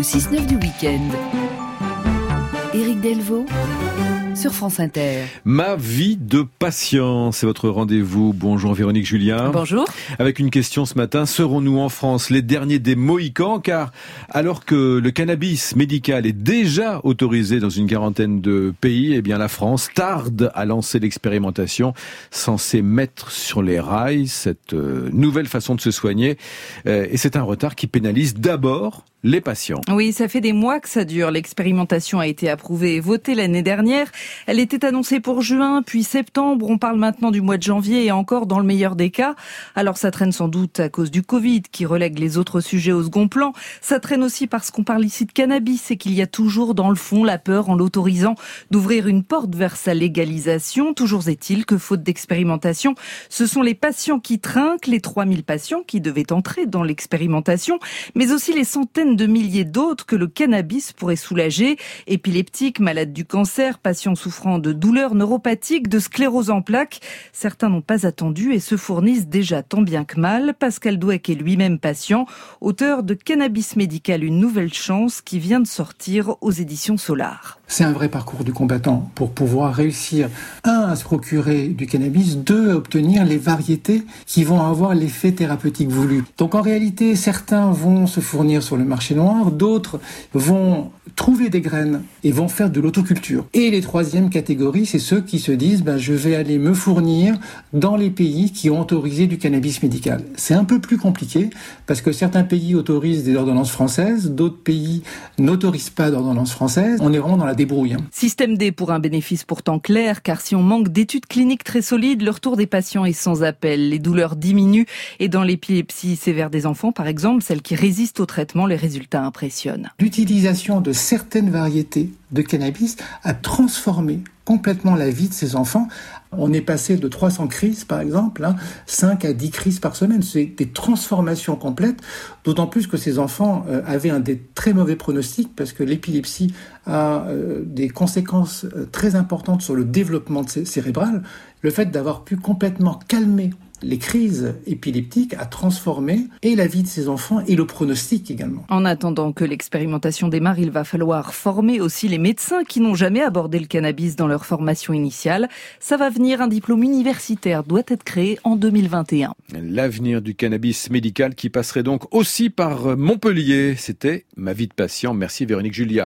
Le 6-9 du week-end. Éric Delvaux sur France Inter. Ma vie de patient, c'est votre rendez-vous. Bonjour Véronique Julien. Bonjour. Avec une question ce matin, serons-nous en France les derniers des Mohicans? Car alors que le cannabis médical est déjà autorisé dans une quarantaine de pays, eh bien la France tarde à lancer l'expérimentation censée mettre sur les rails cette nouvelle façon de se soigner. Et c'est un retard qui pénalise d'abord les patients. Oui, ça fait des mois que ça dure. L'expérimentation a été approuvée et votée l'année dernière. Elle était annoncée pour juin, puis septembre. On parle maintenant du mois de janvier et encore dans le meilleur des cas. Alors ça traîne sans doute à cause du Covid qui relègue les autres sujets au second plan. Ça traîne aussi parce qu'on parle ici de cannabis et qu'il y a toujours dans le fond la peur en l'autorisant d'ouvrir une porte vers sa légalisation. Toujours est-il que faute d'expérimentation, ce sont les patients qui trinquent, les 3000 patients qui devaient entrer dans l'expérimentation, mais aussi les centaines de milliers d'autres que le cannabis pourrait soulager. Épileptiques, malades du cancer, patients souffrant de douleurs neuropathiques, de sclérose en plaques. Certains n'ont pas attendu et se fournissent déjà tant bien que mal. Pascal Douek est lui-même patient, auteur de Cannabis médical, une nouvelle chance qui vient de sortir aux éditions Solar. C'est un vrai parcours du combattant pour pouvoir réussir, à se procurer du cannabis, à obtenir les variétés qui vont avoir l'effet thérapeutique voulu. Donc en réalité, certains vont se fournir sur le marché noir, d'autres vont trouver des graines et vont faire de l'autoculture. Et les troisième catégories, c'est ceux qui se disent je vais aller me fournir dans les pays qui ont autorisé du cannabis médical. C'est un peu plus compliqué parce que certains pays autorisent des ordonnances françaises, d'autres pays n'autorisent pas d'ordonnances françaises. On est vraiment dans la débrouille. Système D pour un bénéfice pourtant clair, car si on manque d'études cliniques très solides, le retour des patients est sans appel. Les douleurs diminuent et dans l'épilepsie sévère des enfants, par exemple, celles qui résistent au traitement, les résultats impressionnent. L'utilisation de certaines variétés de cannabis a transformé complètement la vie de ces enfants. On est passé de 300 crises, par exemple, 5 à 10 crises par semaine. C'est des transformations complètes, d'autant plus que ces enfants avaient des très mauvais pronostics parce que l'épilepsie a des conséquences très importantes sur le développement cérébral. Le fait d'avoir pu complètement calmer les crises épileptiques a transformé et la vie de ces enfants et le pronostic également. En attendant que l'expérimentation démarre, il va falloir former aussi les médecins qui n'ont jamais abordé le cannabis dans leur formation initiale. Ça va venir, un diplôme universitaire doit être créé en 2021. L'avenir du cannabis médical qui passerait donc aussi par Montpellier. C'était Ma vie de patient. Merci Véronique Julien.